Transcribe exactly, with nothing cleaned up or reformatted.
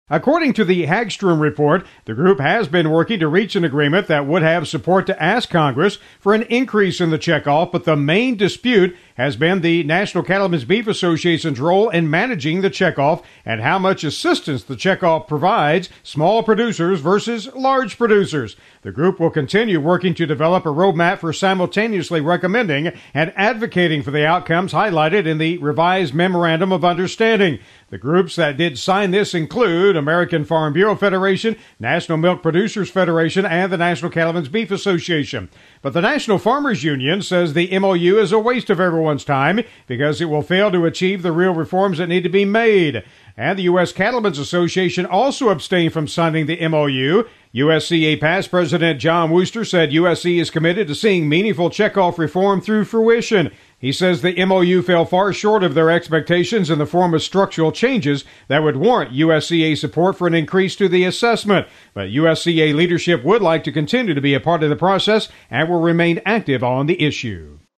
According to the Hagstrom report, the group has been working to reach an agreement that would have support to ask Congress for an increase in the checkoff, but the main dispute has been the National Cattlemen's Beef Association's role in managing the checkoff and how much assistance the checkoff provides small producers versus large producers. The group will continue working to develop a roadmap for simultaneously recommending and advocating for the outcomes highlighted in the revised Memorandum of Understanding. The groups that did sign this include American Farm Bureau Federation, National Milk Producers Federation, and the National Cattlemen's Beef Association. But the National Farmers Union says the M O U is a waste of everyone's time because it will fail to achieve the real reforms that need to be made. And the U S Cattlemen's Association also abstained from signing the M O U. U S C A past President John Wooster said U S C is committed to seeing meaningful checkoff reform through fruition. He says the M O U fell far short of their expectations in the form of structural changes that would warrant U S C A support for an increase to the assessment. But U S C A leadership would like to continue to be a part of the process and will remain active on the issue.